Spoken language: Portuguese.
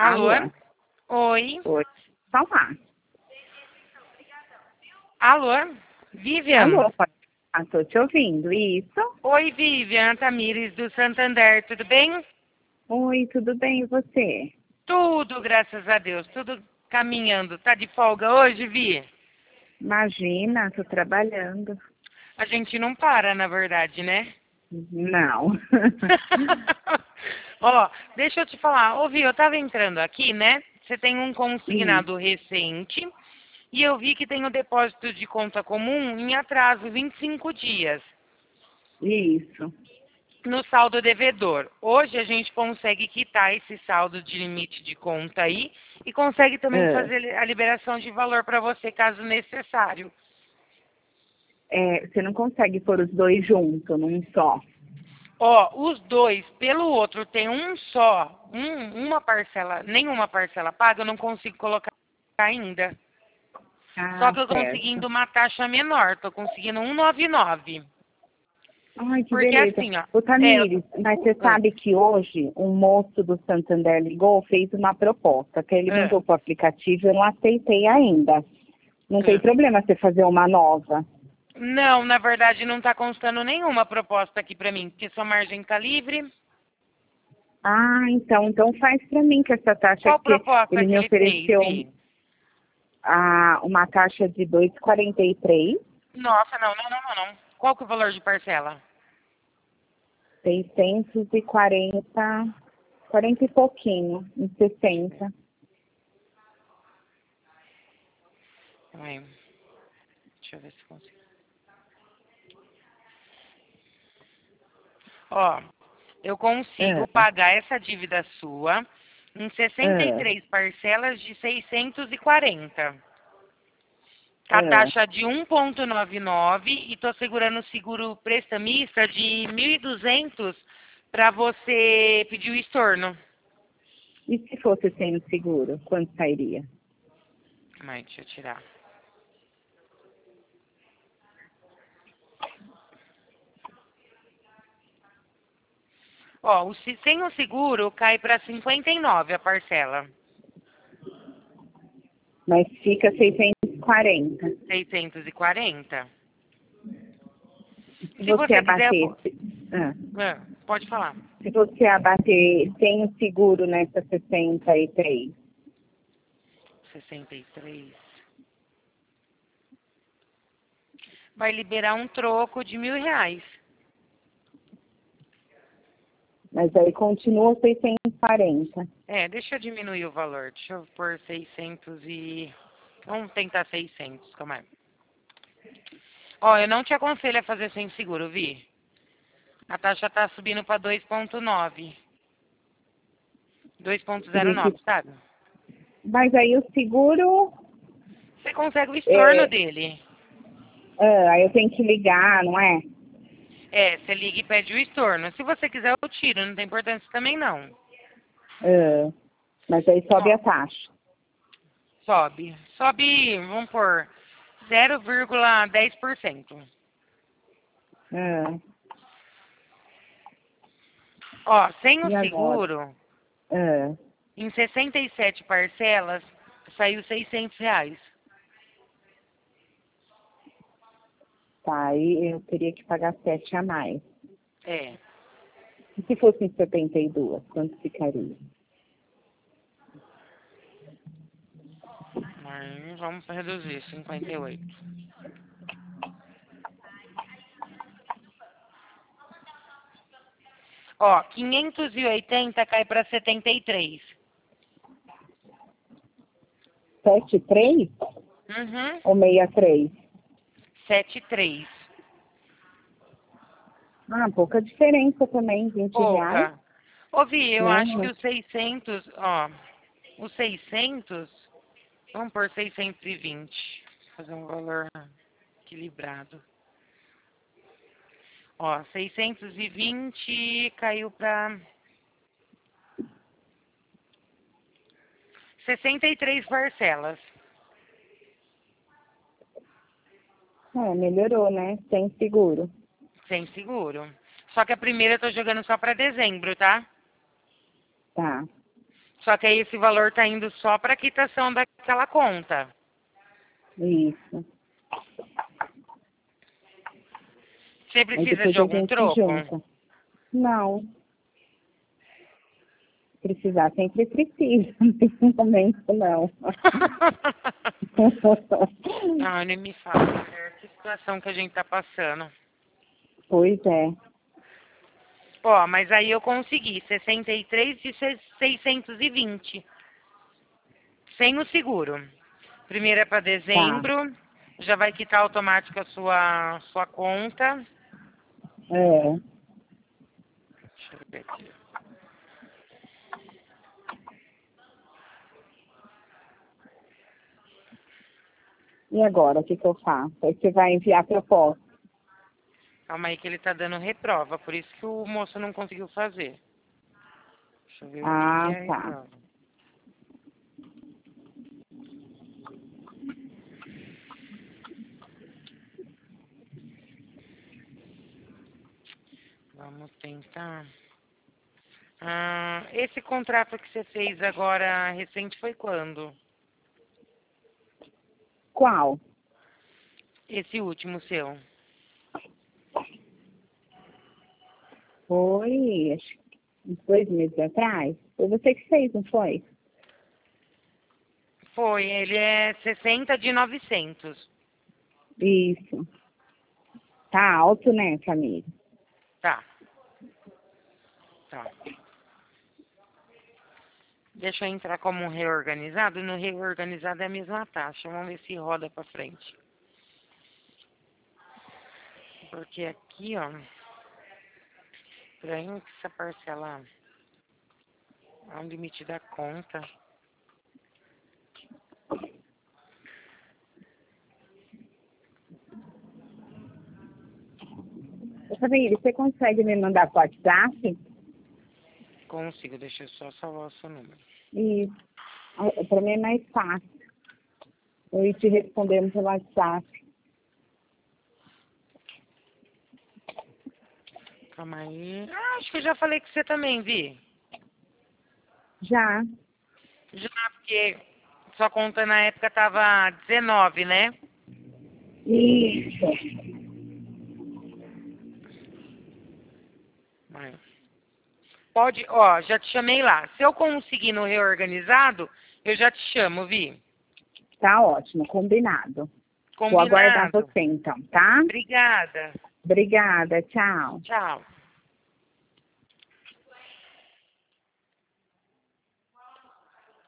Alô? Alô? Oi? Oi. Falar. Alô? Vivian? Alô, tô te ouvindo. Isso? Oi, Vivian Tamires do Santander, tudo bem? Oi, tudo bem e você? Tudo, graças a Deus, tudo caminhando. Tá de folga hoje, Vi? Imagina, tô trabalhando. A gente não para, na verdade, né? Não. Ó, deixa eu te falar. Ô, Vi, eu tava entrando aqui, né? Você tem um consignado recente e eu vi que tem o depósito de conta comum em atraso, 25 dias. Isso. No saldo devedor. Hoje a gente consegue quitar esse saldo de limite de conta aí e consegue também fazer a liberação de valor para você caso necessário. Você não consegue pôr os dois juntos, num só. Ó, os dois, pelo outro, tem um só, uma parcela, nenhuma parcela paga, eu não consigo colocar ainda. Só Ah, que eu tô certo. conseguindo uma taxa menor, tô conseguindo 199. Ai, que Porque beleza. assim, ó, Ô, Tamires, mas você sabe que hoje um moço do Santander ligou, fez uma proposta, que ele mandou pro aplicativo, eu não aceitei ainda. Não tem problema você fazer uma nova. não, na verdade não está constando nenhuma proposta aqui para mim, porque sua margem está livre. Ah, então faz para mim que essa taxa Qual que proposta ele que me ele fez, ofereceu Vi? uma taxa de 2,43, Nossa, não. Qual que é o valor de parcela? 640, 40 e pouquinho, em 60. Aí, deixa eu ver se consigo. Ó, eu consigo Ah, pagar essa dívida sua em ah, 63 parcelas de 640. A ah. taxa de 1,99 e estou segurando o seguro prestamista de 1.200 para você pedir o estorno. E se fosse sem o seguro, quanto sairia? Mas deixa eu tirar. Ó, sem o seguro cai para 59 a parcela. Mas fica 640. 640. Se Se você você quiser, abater, ah, pode falar. se você abater sem o seguro nessa 63, 63. Vai liberar um troco de R$ 1.000. mas aí continua 640. Deixa eu diminuir o valor. Deixa eu pôr 600 e... Vamos tentar 600, calma aí. Ó, eu não te aconselho a fazer sem seguro, Vi. A taxa tá subindo para 2,9. 2,09, sabe? Mas aí o seguro, Você consegue o estorno é, dele. aí eu tenho que ligar, não é? Você liga e pede o estorno. Se você quiser, eu tiro. Não tem importância também, não. Mas aí sobe Ó, a taxa. sobe. Sobe, vamos pôr, 0,10%. Ah, Ó, sem o e agora? seguro, Ah, em 67 parcelas, saiu R$ 600. tá, aí eu teria que pagar 7 a mais. É. E se fosse em 72, quanto ficaria? Mas vamos reduzir, 58. Ó, 580 cai para 73. 7,3 Uhum. ou 63? 73. Pouca diferença também, R$ 20, Pouca. Ô, Vi, eu né? acho que os 600, ó, os 600, vamos por 620. Fazer um valor equilibrado. Ó, 620 caiu para 63 parcelas. Melhorou, né? Sem seguro. Sem seguro. Só que a primeira eu tô jogando só para dezembro, tá? Tá. Só que aí esse valor tá indo só para quitação daquela conta. Isso. Você Aí precisa depois de a algum gente troco? junta. Não. Precisar sempre precisa. Nesse momento, não. Ai, nem me fala, mulher. Que situação que a gente tá passando. Pois é. Ó, mas aí eu consegui 63 de 620. Sem o seguro. Primeiro é para Tá. dezembro. Já vai quitar automático a sua conta. É. Deixa eu ver aqui. E agora, o que que eu faço? Aí você vai enviar a proposta. Calma aí que ele tá dando reprova. Por isso que o moço não conseguiu fazer. Deixa eu ver o que Ah, é a tá. reprova. Vamos tentar. Esse contrato que você fez agora recente foi quando? Qual? Esse último seu. Foi, acho que uns 2 meses atrás. Foi você que fez, não foi? Foi, ele é 60 de 900. Isso. Tá alto, né, família? Tá, tá. Deixa eu entrar como um reorganizado. No reorganizado é a mesma taxa. Vamos ver se roda pra frente. Porque aqui, ó, pra mim que essa parcela é um limite da conta. Ô, família, você consegue me mandar pro WhatsApp? Consigo, deixa eu só salvar o seu número. Isso. Pra mim é mais fácil. Eu ir te respondendo pelo WhatsApp. Calma aí. Acho que eu já falei com você também, Vi. Já. Já, porque sua conta na época tava 19, né? Isso. Vai. Pode, ó, já te chamei lá. Se eu conseguir no reorganizado, eu já te chamo, Vi. Tá ótimo, combinado. Vou aguardar Combinado. você então, tá? Obrigada. Obrigada, tchau. Tchau.